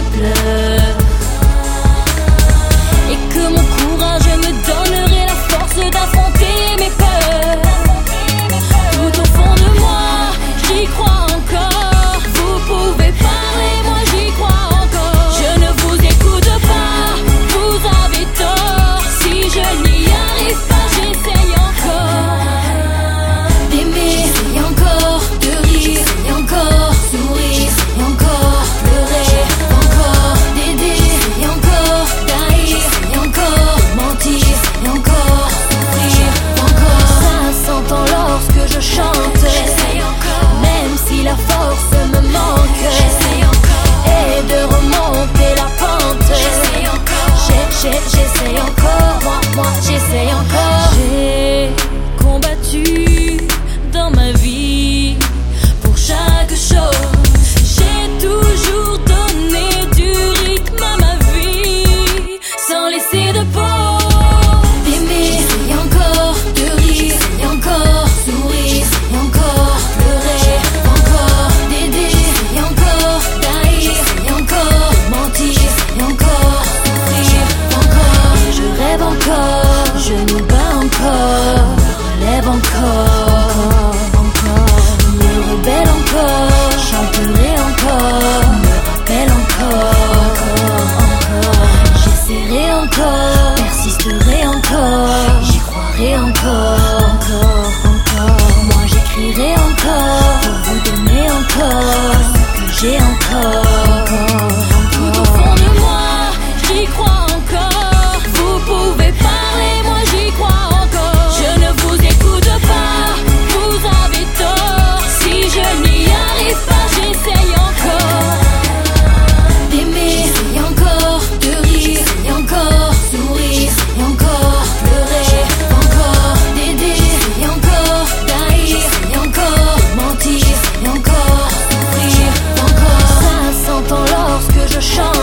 pleure et que mon courage me donnerait la force d'affronter mes peurs. Tout au fond de moi, j'y crois encore. Vous pouvez parler, moi j'y crois encore. Je ne vous écoute pas, vous avez tort. Si je n'y arrive pas, j'essaye encore d'aimer, j'essaye encore de rire, j'essaye encore sourire, j'essaye encore pleurer, encore d'aider, j'essaye encore d'haïr, j'essaye encore mentir, j'essaye encore souffrir, encore. Ça s'entend lorsque je chante, j'essaye encore, même si la force me manque, j'essaye encore, et de remonter la pente, j'essaye encore, j'essaye encore, moi j'essaye encore. J'ai combattu dans ma vie pour chaque chose. J'ai toujours donné du rythme à ma vie sans laisser de pause. D'aimer, j'essaye encore de rire, j'essaye encore sourire, j'essaye encore pleurer, encore d'aider, j'essaye encore d'haïr, j'essaye encore mentir, j'essaye encore souffrir, encore. Et je rêve encore, je me bats encore, me relève encore, me rebelle encore, chanterai encore, me rappelle encore. J'essaierai encore, persisterai encore, j'y croirai encore. Moi j'écrirai encore, pour vous donner encore ce que j'ai encore. Tout au fond de moi, j'y crois encore. Vous pouvez parler, moi j'y crois encore. Je ne vous écoute pas, vous avez tort. Si je n'y arrive pas, j'essaye encore d'aimer, j'essaye encore de rire, j'essaye encore sourire, j'essaye encore pleurer, encore d'aider, j'essaye encore d'haïr, j'essaye encore mentir, j'essaye encore souffrir, encore. Ça s'entend lorsque je chante.